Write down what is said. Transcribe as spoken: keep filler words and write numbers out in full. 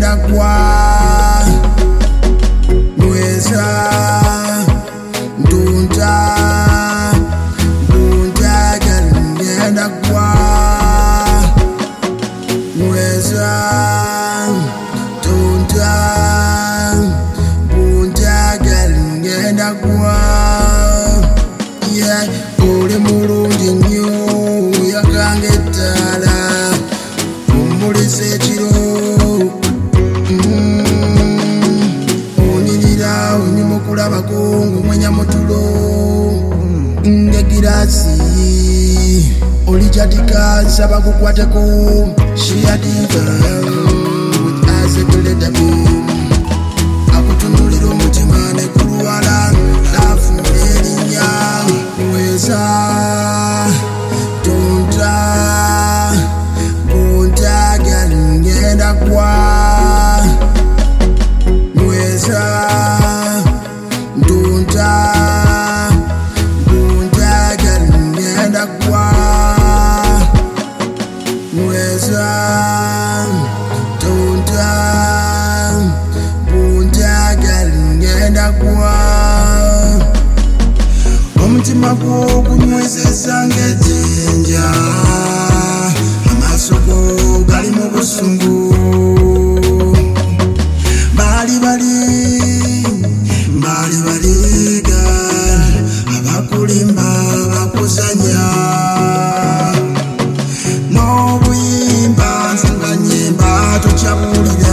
ngenda kwa Mweza Ndunta Ndunta gali ngenda kwa Mweza Ndunta Ndunta gali ngenda kwa Yeah, uli mulungi nnyo yakanga ettala omulisa ekiro onirira onyuma okulabako ng'omwenya mutulo ng'egirasi oli kyatika nsaba kukwateko shiyadiva asekeletabu akutunulira omutima ne kulwala lafuula erinnya Mweza Tonta Tonta gali ngenda kwa Mweza Tonta Tonta gali ngenda kwa Mweza Tonta Tonta gali ngenda kwa Omutima gwo gunywezeza ng'ejjinja amaaso go gali mu busungu baali bali baali baliga abakulimba bakuzanya n'obuyimba nsanga nnyimba tokyabulira